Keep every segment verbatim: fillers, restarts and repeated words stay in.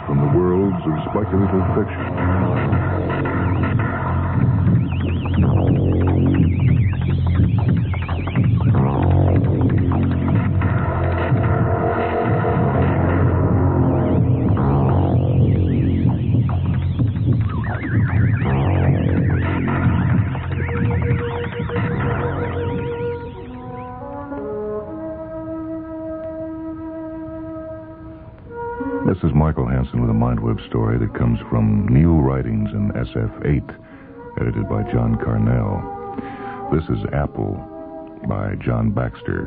from the worlds of speculative fiction. This is Michael Hansen with a Mindweb story that comes from New Writings in S F eight, edited by John Carnell. This is Apple by John Baxter.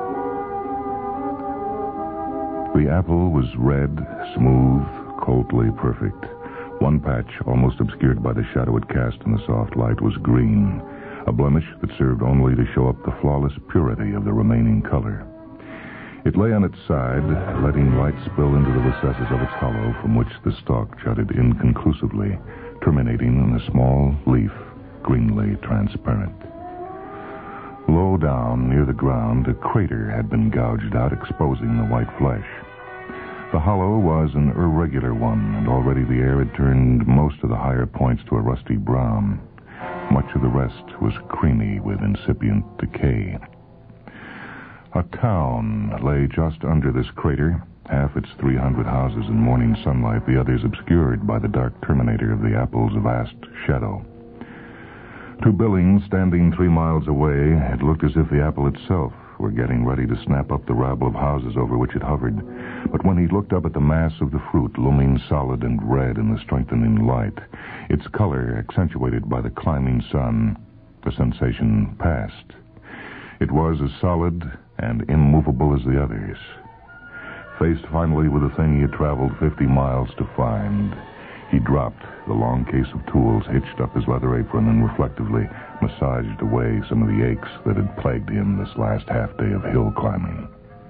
The apple was red, smooth, coldly perfect. One patch, almost obscured by the shadow it cast in the soft light, was green, a blemish that served only to show up the flawless purity of the remaining color. It lay on its side, letting light spill into the recesses of its hollow, from which the stalk jutted inconclusively, terminating in a small leaf, greenly transparent. Low down, near the ground, a crater had been gouged out, exposing the white flesh. The hollow was an irregular one, and already the air had turned most of the higher points to a rusty brown. Much of the rest was creamy with incipient decay. A town lay just under this crater, half its three hundred houses in morning sunlight, the others obscured by the dark terminator of the apple's vast shadow. To Billings, standing three miles away, it looked as if the apple itself were getting ready to snap up the rabble of houses over which it hovered. But when he looked up at the mass of the fruit, looming solid and red in the strengthening light, its color accentuated by the climbing sun, the sensation passed. It was as solid and immovable as the others. Faced finally with the thing he had traveled fifty miles to find, he dropped the long case of tools, hitched up his leather apron, and reflectively massaged away some of the aches that had plagued him this last half day of hill climbing.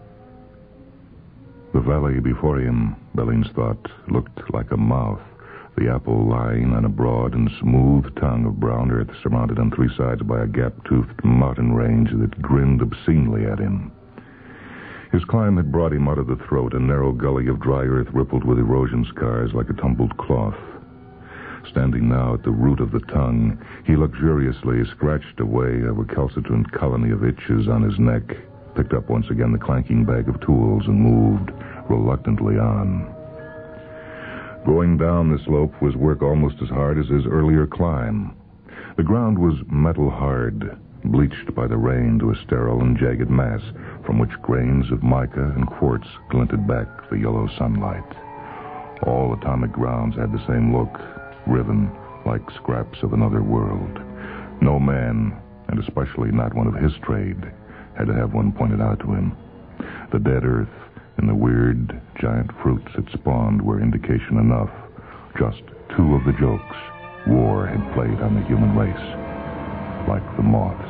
The valley before him, Billings thought, looked like a mouth, the apple lying on a broad and smooth tongue of brown earth surmounted on three sides by a gap-toothed mountain range that grinned obscenely at him. His climb had brought him out of the throat. A narrow gully of dry earth rippled with erosion scars like a tumbled cloth. Standing now at the root of the tongue, he luxuriously scratched away a recalcitrant colony of itches on his neck, picked up once again the clanking bag of tools, and moved reluctantly on. Going down the slope was work almost as hard as his earlier climb. The ground was metal-hard, bleached by the rain to a sterile and jagged mass from which grains of mica and quartz glinted back the yellow sunlight. All atomic grounds had the same look, riven like scraps of another world. No man, and especially not one of his trade, had to have one pointed out to him. The dead earth and the weird, giant fruits it spawned were indication enough. Just two of the jokes war had played on the human race, like the moths.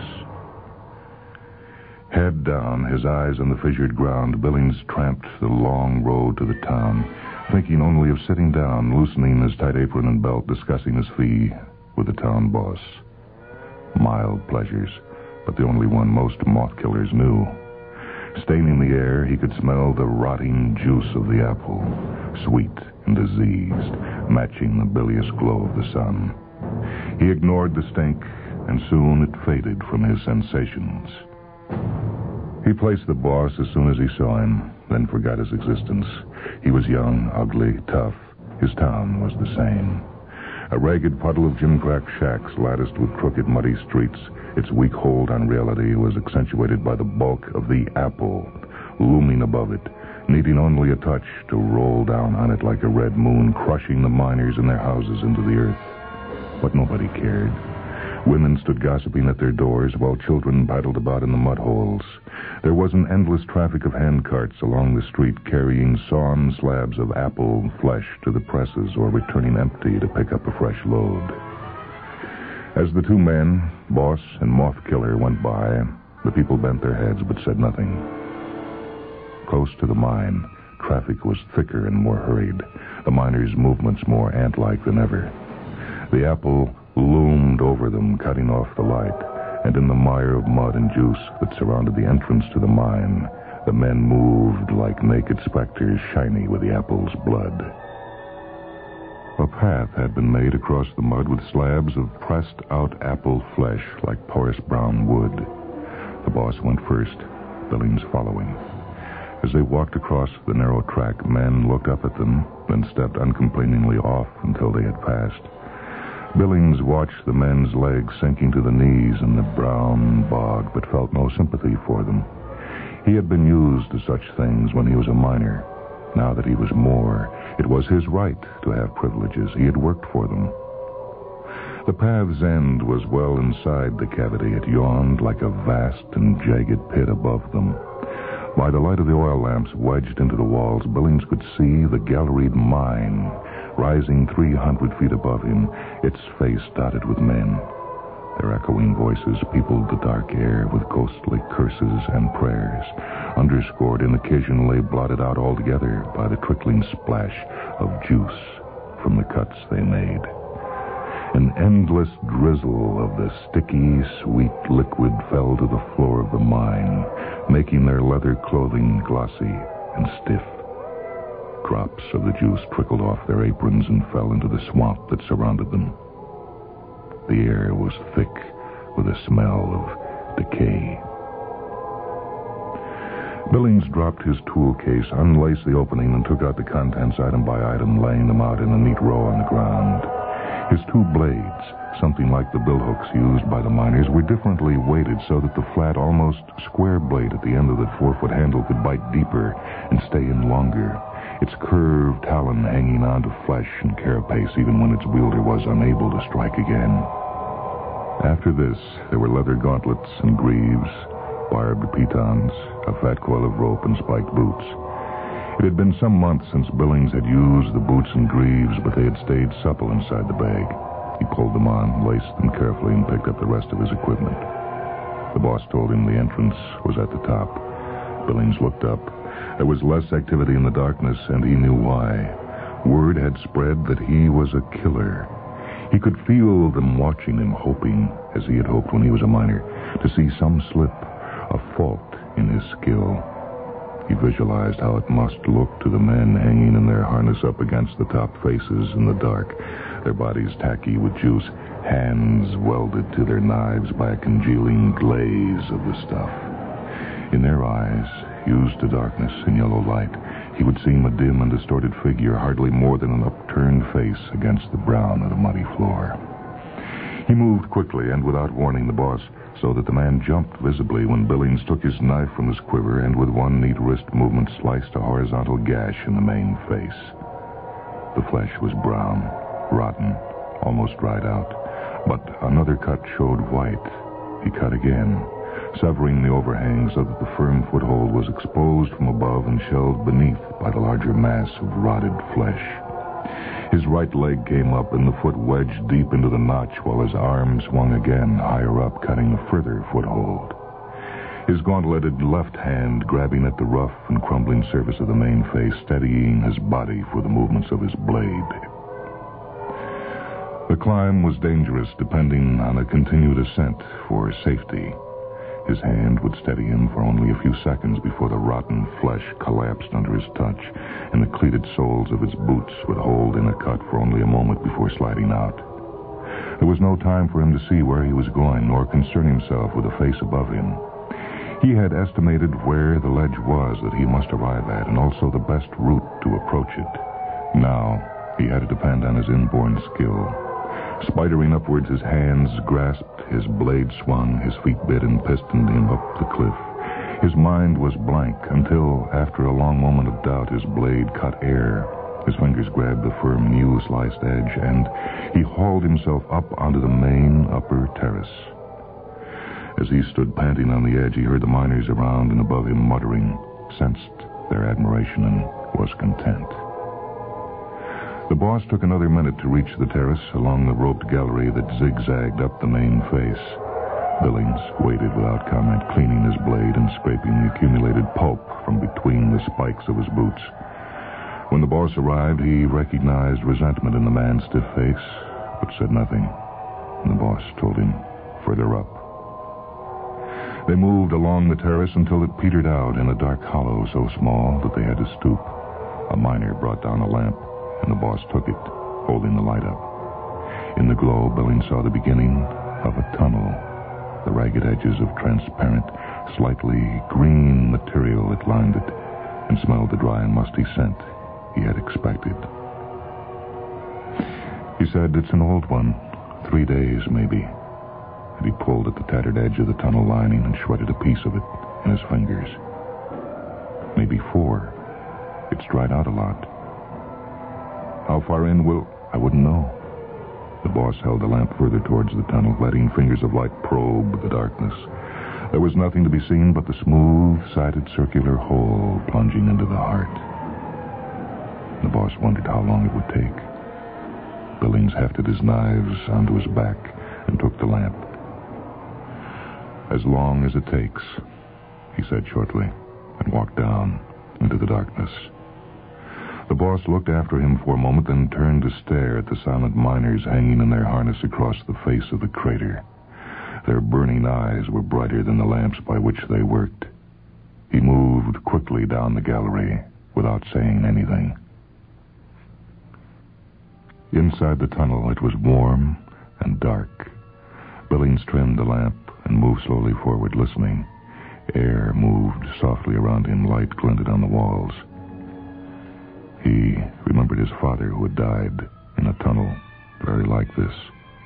Head down, his eyes on the fissured ground, Billings tramped the long road to the town, thinking only of sitting down, loosening his tight apron and belt, discussing his fee with the town boss. Mild pleasures, but the only one most moth killers knew. Staining the air, he could smell the rotting juice of the apple, sweet and diseased, matching the bilious glow of the sun. He ignored the stink, and soon it faded from his sensations. He placed the boss as soon as he saw him, then forgot his existence. He was young, ugly, tough. His town was the same. A ragged puddle of gimcrack shacks latticed with crooked, muddy streets. Its weak hold on reality was accentuated by the bulk of the apple, looming above it, needing only a touch to roll down on it like a red moon, crushing the miners and their houses into the earth. But nobody cared. Women stood gossiping at their doors, while children paddled about in the mud holes. There was an endless traffic of hand carts along the street, carrying sawn slabs of apple flesh to the presses or returning empty to pick up a fresh load. As the two men, boss and moth killer, went by, the people bent their heads but said nothing. Close to the mine, traffic was thicker and more hurried, the miners' movements more ant-like than ever. The apple loomed over them, cutting off the light, and in the mire of mud and juice that surrounded the entrance to the mine, the men moved like naked specters, shiny with the apple's blood. A path had been made across the mud with slabs of pressed-out apple flesh like porous brown wood. The boss went first, Billings following. As they walked across the narrow track, men looked up at them, then stepped uncomplainingly off until they had passed. Billings watched the men's legs sinking to the knees in the brown bog, but felt no sympathy for them. He had been used to such things when he was a miner. Now that he was more, it was his right to have privileges. He had worked for them. The path's end was well inside the cavity. It yawned like a vast and jagged pit above them. By the light of the oil lamps wedged into the walls, Billings could see the galleried mine rising three hundred feet above him, its face dotted with men. Their echoing voices peopled the dark air with ghostly curses and prayers, underscored and occasionally blotted out altogether by the trickling splash of juice from the cuts they made. An endless drizzle of the sticky, sweet liquid fell to the floor of the mine, making their leather clothing glossy and stiff. Drops of the juice trickled off their aprons and fell into the swamp that surrounded them. The air was thick with a smell of decay. Billings dropped his tool case, unlaced the opening, and took out the contents item by item, laying them out in a neat row on the ground. His two blades, something like the billhooks used by the miners, were differently weighted so that the flat, almost square blade at the end of the four-foot handle could bite deeper and stay in longer, its curved talon hanging onto flesh and carapace even when its wielder was unable to strike again. After this, there were leather gauntlets and greaves, barbed pitons, a fat coil of rope, and spiked boots. It had been some months since Billings had used the boots and greaves, but they had stayed supple inside the bag. He pulled them on, laced them carefully, and picked up the rest of his equipment. The boss told him the entrance was at the top. Billings looked up. There was less activity in the darkness, and he knew why. Word had spread that he was a killer. He could feel them watching him, hoping, as he had hoped when he was a miner, to see some slip, a fault in his skill. He visualized how it must look to the men hanging in their harness up against the top faces in the dark, their bodies tacky with juice, hands welded to their knives by a congealing glaze of the stuff. In their eyes, used to darkness and yellow light, he would seem a dim and distorted figure, hardly more than an upturned face against the brown of the muddy floor. He moved quickly and without warning the boss, so that the man jumped visibly when Billings took his knife from his quiver and with one neat wrist movement sliced a horizontal gash in the main face. The flesh was brown, rotten, almost dried out, but another cut showed white. He cut again, severing the overhang so that the firm foothold was exposed from above and shelved beneath by the larger mass of rotted flesh. His right leg came up and the foot wedged deep into the notch while his arm swung again higher up, cutting a further foothold. His gauntleted left hand grabbing at the rough and crumbling surface of the main face, steadying his body for the movements of his blade. The climb was dangerous, depending on a continued ascent for safety. His hand would steady him for only a few seconds before the rotten flesh collapsed under his touch, and the cleated soles of his boots would hold in a cut for only a moment before sliding out. There was no time for him to see where he was going, nor concern himself with the face above him. He had estimated where the ledge was that he must arrive at, and also the best route to approach it. Now, he had to depend on his inborn skill. Spidering upwards, his hands grasped, his blade swung, his feet bit and pistoned him up the cliff. His mind was blank until, after a long moment of doubt, his blade cut air. His fingers grabbed the firm, new-sliced edge, and he hauled himself up onto the main upper terrace. As he stood panting on the edge, he heard the miners around and above him muttering, sensed their admiration, and was content. The boss took another minute to reach the terrace along the roped gallery that zigzagged up the main face. Billings waited without comment, cleaning his blade and scraping the accumulated pulp from between the spikes of his boots. When the boss arrived, he recognized resentment in the man's stiff face, but said nothing. And the boss told him, further up. They moved along the terrace until it petered out in a dark hollow so small that they had to stoop. A miner brought down a lamp, and the boss took it, holding the light up. In the glow, Billings saw the beginning of a tunnel, the ragged edges of transparent, slightly green material that lined it, and smelled the dry and musty scent he had expected. He said, "It's an old one. Three days, maybe." And he pulled at the tattered edge of the tunnel lining and shredded a piece of it in his fingers. Maybe four. It's dried out a lot. How far in will... I wouldn't know. The boss held the lamp further towards the tunnel, letting fingers of light probe the darkness. There was nothing to be seen but the smooth-sided circular hole plunging into the heart. The boss wondered how long it would take. Billings hefted his knives onto his back and took the lamp. "As long as it takes," he said shortly, and walked down into the darkness. The boss looked after him for a moment, then turned to stare at the silent miners hanging in their harness across the face of the crater. Their burning eyes were brighter than the lamps by which they worked. He moved quickly down the gallery without saying anything. Inside the tunnel, it was warm and dark. Billings trimmed the lamp and moved slowly forward, listening. Air moved softly around him. Light glinted on the walls. He remembered his father, who had died in a tunnel very like this.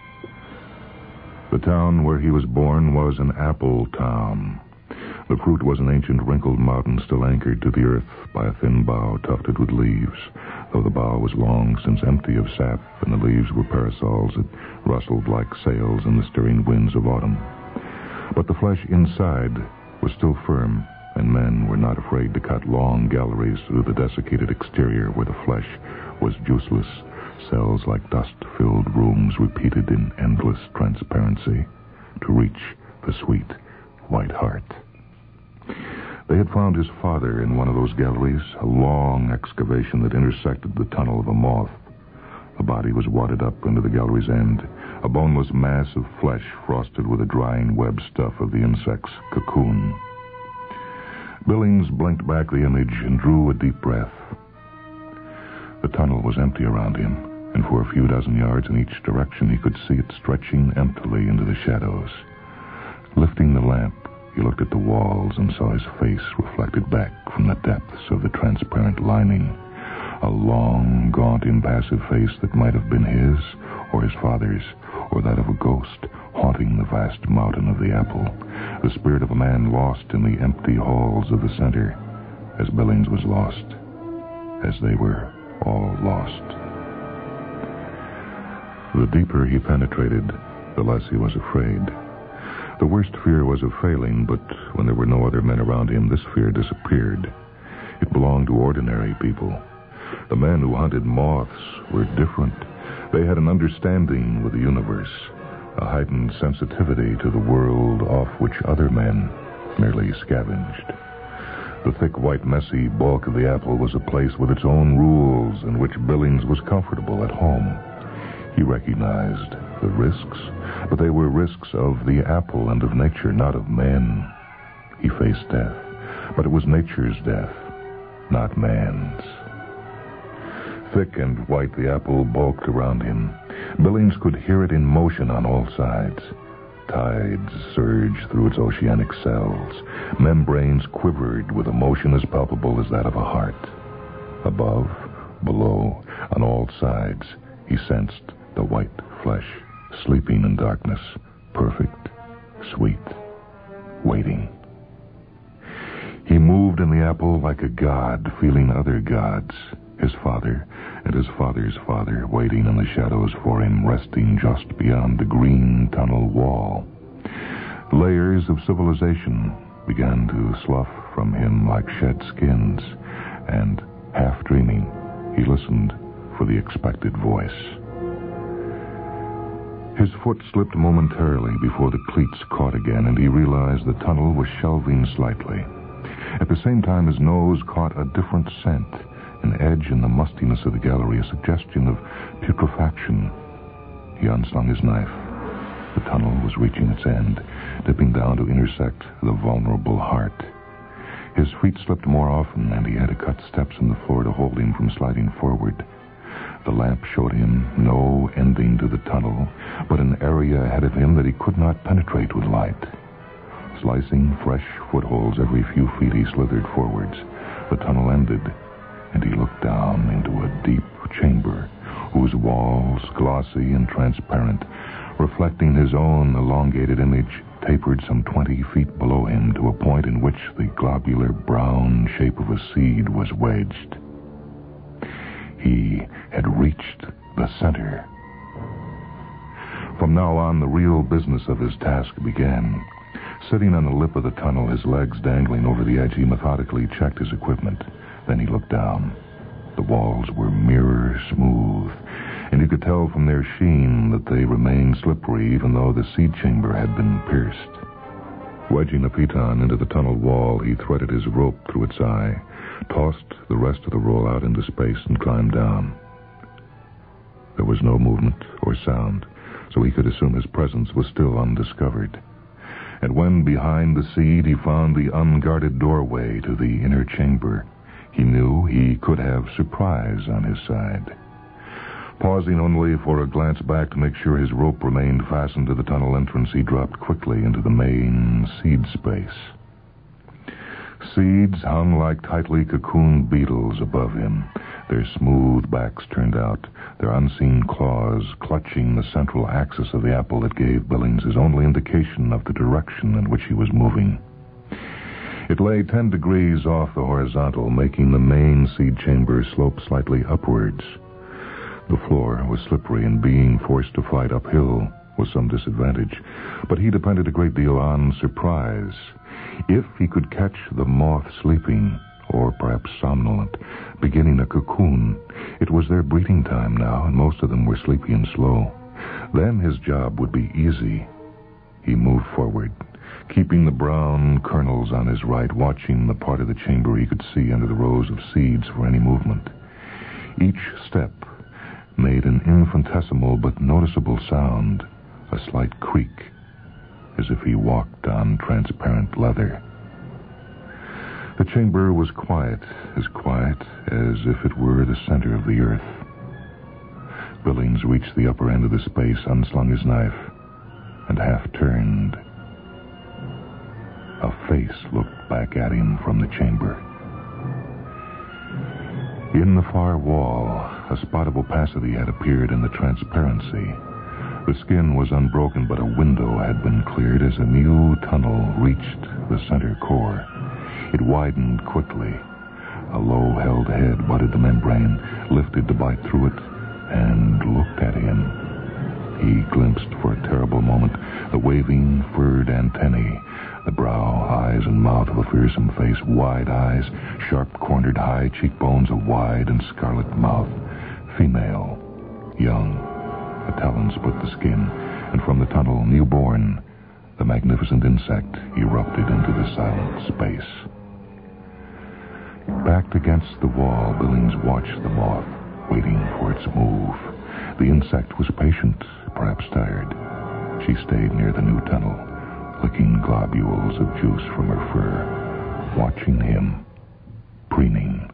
The town where he was born was an apple town. The fruit was an ancient wrinkled mountain still anchored to the earth by a thin bough tufted with leaves, though the bough was long since empty of sap and the leaves were parasols that rustled like sails in the stirring winds of autumn. But the flesh inside was still firm, and men were not afraid to cut long galleries through the desiccated exterior where the flesh was juiceless, cells like dust-filled rooms repeated in endless transparency to reach the sweet white heart. They had found his father in one of those galleries, a long excavation that intersected the tunnel of a moth. The body was wadded up into the gallery's end, a boneless mass of flesh frosted with the drying web stuff of the insect's cocoon. Billings blinked back the image and drew a deep breath. The tunnel was empty around him, and for a few dozen yards in each direction he could see it stretching emptily into the shadows. Lifting the lamp, he looked at the walls and saw his face reflected back from the depths of the transparent lining. A long, gaunt, impassive face that might have been his, or his father's, or that of a ghost haunting the vast mountain of the apple. The spirit of a man lost in the empty halls of the center, as Billings was lost, as they were all lost. The deeper he penetrated, the less he was afraid. The worst fear was of failing, but when there were no other men around him, this fear disappeared. It belonged to ordinary people. The men who hunted moths were different. They had an understanding with the universe, a heightened sensitivity to the world off which other men merely scavenged. The thick, white, messy bulk of the apple was a place with its own rules in which Billings was comfortable at home. He recognized the risks, but they were risks of the apple and of nature, not of men. He faced death, but it was nature's death, not man's. Thick and white, the apple bulked around him. Billings could hear it in motion on all sides. Tides surged through its oceanic cells. Membranes quivered with a motion as palpable as that of a heart. Above, below, on all sides, he sensed the white flesh, sleeping in darkness, perfect, sweet, waiting. He moved in the apple like a god, feeling other gods, his father and his father's father, waiting in the shadows for him, resting just beyond the green tunnel wall. Layers of civilization began to slough from him like shed skins, and, half dreaming, he listened for the expected voice. His foot slipped momentarily before the cleats caught again, and he realized the tunnel was shelving slightly. At the same time, his nose caught a different scent, an edge in the mustiness of the gallery, a suggestion of putrefaction. He unslung his knife. The tunnel was reaching its end, dipping down to intersect the vulnerable heart. His feet slipped more often, and he had to cut steps in the floor to hold him from sliding forward. The lamp showed him no ending to the tunnel, but an area ahead of him that he could not penetrate with light. Slicing fresh footholds every few feet, he slithered forwards. The tunnel ended, and he looked down into a deep chamber whose walls, glossy and transparent, reflecting his own elongated image, tapered some twenty feet below him to a point in which the globular brown shape of a seed was wedged. He had reached the center. From now on, the real business of his task began. Sitting on the lip of the tunnel, his legs dangling over the edge, he methodically checked his equipment. Then he looked down. The walls were mirror smooth, and you could tell from their sheen that they remained slippery even though the seed chamber had been pierced. Wedging a piton into the tunnel wall, he threaded his rope through its eye, tossed the rest of the roll out into space, and climbed down. There was no movement or sound, so he could assume his presence was still undiscovered. And when, behind the seed, he found the unguarded doorway to the inner chamber, he knew he could have surprise on his side. Pausing only for a glance back to make sure his rope remained fastened to the tunnel entrance, he dropped quickly into the main seed space. Seeds hung like tightly cocooned beetles above him, their smooth backs turned out, their unseen claws clutching the central axis of the apple that gave Billings his only indication of the direction in which he was moving. It lay ten degrees off the horizontal, making the main seed chamber slope slightly upwards. The floor was slippery, and being forced to fight uphill was some disadvantage, but he depended a great deal on surprise. If he could catch the moth sleeping, or perhaps somnolent, beginning a cocoon, it was their breeding time now, and most of them were sleepy and slow. Then his job would be easy. He moved forward, keeping the brown kernels on his right, watching the part of the chamber he could see under the rows of seeds for any movement. Each step made an infinitesimal but noticeable sound, a slight creak, as if he walked on transparent leather. The chamber was quiet, as quiet as if it were the center of the earth. Billings reached the upper end of the space, unslung his knife, and half turned. A face looked back at him from the chamber. In the far wall, a spot of opacity had appeared in the transparency. The skin was unbroken, but a window had been cleared as a new tunnel reached the center core. It widened quickly. A low-held head butted the membrane, lifted to bite through it, and looked at him. He glimpsed for a terrible moment the waving, furred antennae, the brow, eyes, and mouth of a fearsome face, wide eyes, sharp-cornered high cheekbones, a wide and scarlet mouth. Female, young. The talons split the skin, and from the tunnel, newborn, the magnificent insect erupted into the silent space. Backed against the wall, Billings watched the moth, waiting for its move. The insect was patient, perhaps tired. She stayed near the new tunnel, licking globules of juice from her fur, watching him, preening.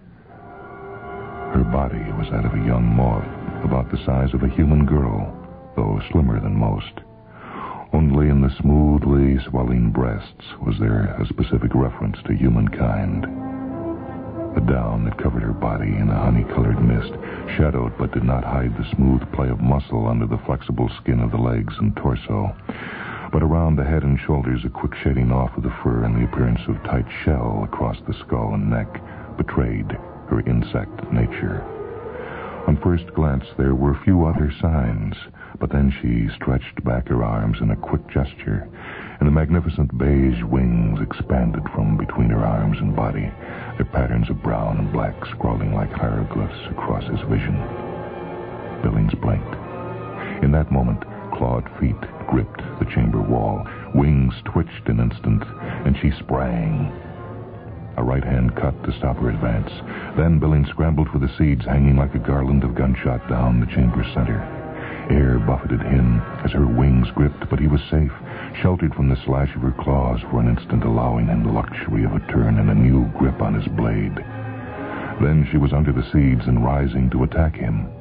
Her body was that of a young moth, about the size of a human girl, though slimmer than most. Only in the smoothly swelling breasts was there a specific reference to humankind. The down that covered her body in a honey-colored mist shadowed but did not hide the smooth play of muscle under the flexible skin of the legs and torso. But around the head and shoulders, a quick shading off of the fur and the appearance of tight shell across the skull and neck betrayed her insect nature. On first glance, there were few other signs, but then she stretched back her arms in a quick gesture, and the magnificent beige wings expanded from between her arms and body, their patterns of brown and black scrawling like hieroglyphs across his vision. Billings blinked. In that moment, clawed feet gripped the chamber wall. Wings twitched an instant, and she sprang. A right hand cut to stop her advance. Then Billings scrambled for the seeds hanging like a garland of gunshot down the chamber's center. Air buffeted him as her wings gripped, but he was safe, sheltered from the slash of her claws for an instant, allowing him the luxury of a turn and a new grip on his blade. Then she was under the seeds and rising to attack him.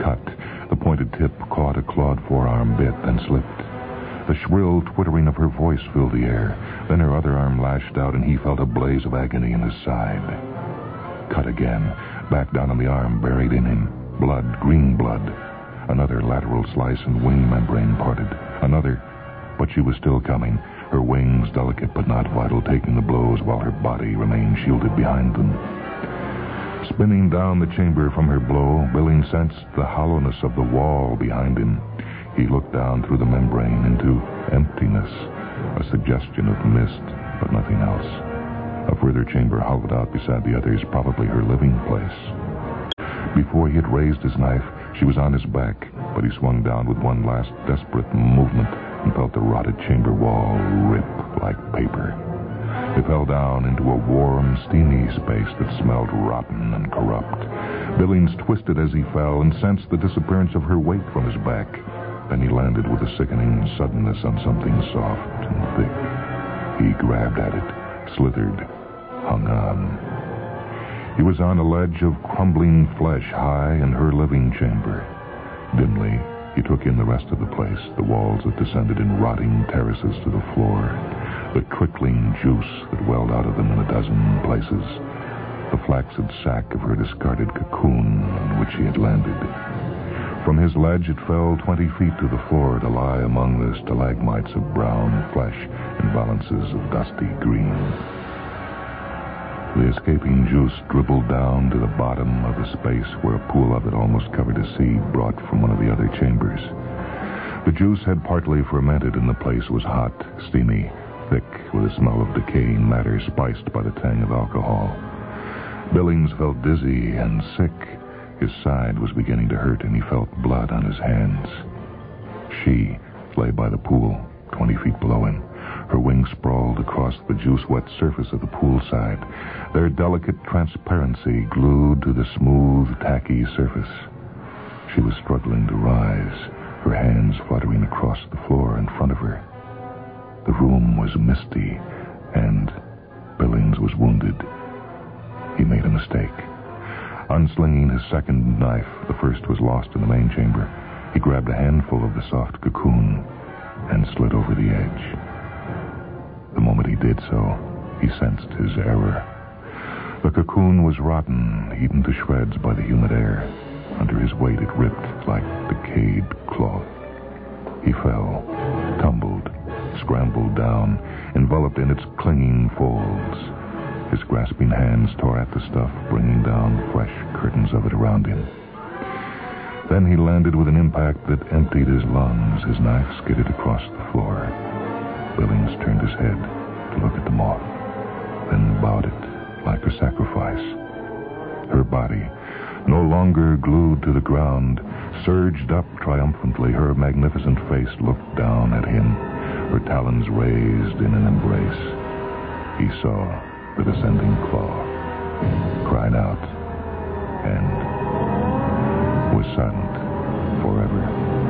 cut. The pointed tip caught a clawed forearm bit, then slipped. The shrill twittering of her voice filled the air. Then her other arm lashed out, and he felt a blaze of agony in his side. Cut again. Back down on the arm, buried in him. Blood, green blood. Another lateral slice and wing membrane parted. Another, but she was still coming. Her wings, delicate but not vital, taking the blows while her body remained shielded behind them. Spinning down the chamber from her blow, Billings sensed the hollowness of the wall behind him. He looked down through the membrane into emptiness, a suggestion of mist, but nothing else. A further chamber hollowed out beside the others, probably her living place. Before he had raised his knife, she was on his back, but he swung down with one last desperate movement and felt the rotted chamber wall rip like paper. They fell down into a warm, steamy space that smelled rotten and corrupt. Billings twisted as he fell and sensed the disappearance of her weight from his back. Then he landed with a sickening suddenness on something soft and thick. He grabbed at it, slithered, hung on. He was on a ledge of crumbling flesh high in her living chamber. Dimly, he took in the rest of the place, the walls that descended in rotting terraces to the floor, the trickling juice that welled out of them in a dozen places, the flaccid sack of her discarded cocoon on which he had landed. From his ledge it fell twenty feet to the floor to lie among the stalagmites of brown flesh and balances of dusty green. The escaping juice dribbled down to the bottom of the space where a pool of it almost covered a seed brought from one of the other chambers. The juice had partly fermented, and the place was hot, steamy, thick with a smell of decaying matter spiced by the tang of alcohol. Billings felt dizzy and sick. His side was beginning to hurt, and he felt blood on his hands. She lay by the pool, twenty feet below him. Her wings sprawled across the juice-wet surface of the poolside, their delicate transparency glued to the smooth, tacky surface. She was struggling to rise, her hands fluttering across the floor in front of her. The room was misty, and Billings was wounded. He made a mistake. Unslinging his second knife, the first was lost in the main chamber. He grabbed a handful of the soft cocoon and slid over the edge. The moment he did so, he sensed his error. The cocoon was rotten, eaten to shreds by the humid air. Under his weight it ripped like decayed cloth. He fell, tumbled, scrambled down, enveloped in its clinging folds. His grasping hands tore at the stuff, bringing down fresh curtains of it around him. Then he landed with an impact that emptied his lungs. His knife skidded across the floor. Billings turned his head to look at the moth, then bowed it like a sacrifice. Her body, no longer glued to the ground, surged up triumphantly. Her magnificent face looked down at him, her talons raised in an embrace. He saw the descending claw, cried out, and was silent forever.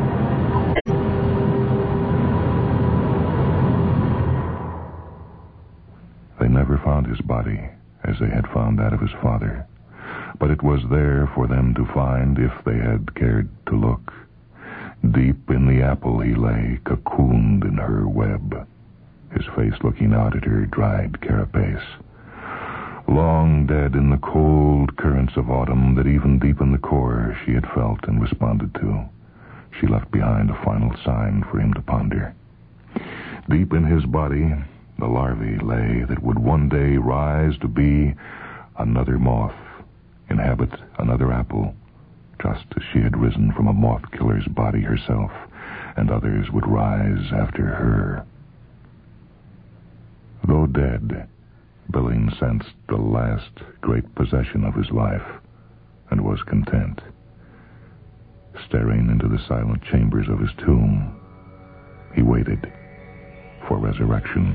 They never found his body as they had found that of his father, but it was there for them to find if they had cared to look. Deep in the apple he lay, cocooned in her web, his face looking out at her dried carapace. Long dead in the cold currents of autumn that even deep in the core she had felt and responded to, she left behind a final sign for him to ponder. Deep in his body, the larvae lay that would one day rise to be another moth, inhabit another apple, just as she had risen from a moth-killer's body herself, and others would rise after her. Though dead, Billings sensed the last great possession of his life, and was content. Staring into the silent chambers of his tomb, he waited for resurrection.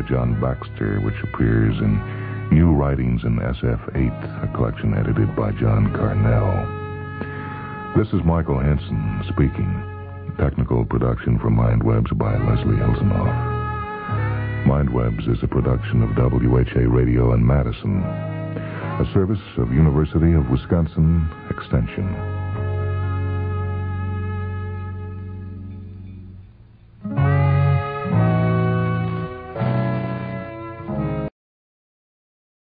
John Baxter, which appears in New Writings in S F eight, a collection edited by John Carnell. This is Michael Henson speaking. Technical production for Mindwebs by Leslie Elsanoff. Mindwebs is a production of W H A Radio in Madison, a service of University of Wisconsin Extension.